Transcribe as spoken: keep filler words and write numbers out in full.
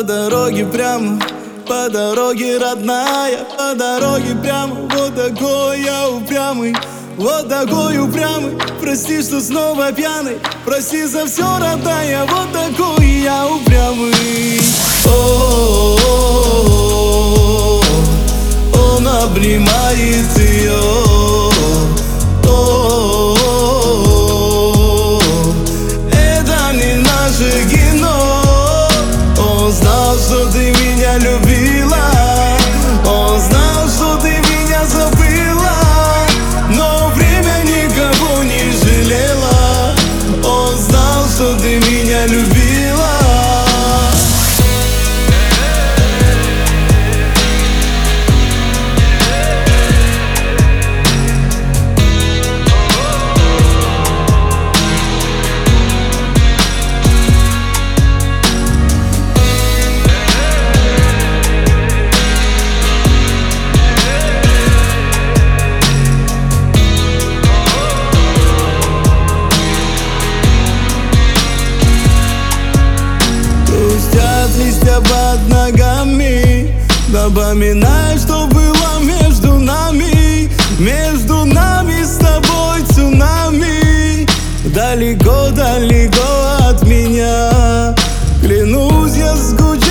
По дороге прямо, по дороге родная, по дороге прямо. Вот такой я упрямый, вот такой упрямый. Прости, что снова пьяный, прости за все, родная. Вот такой я упрямый. О-о-о-о, он обнимает ее. О-о-о-о, это не наше кино. Он знал, что ты меня любила, он знал, что ты меня забыла, но время никого не жалело. Он знал, что ты меня любила. Листья под ногами, напоминай, что было между нами. Между нами с тобой цунами, далеко-далеко от меня. Клянусь, я скучаю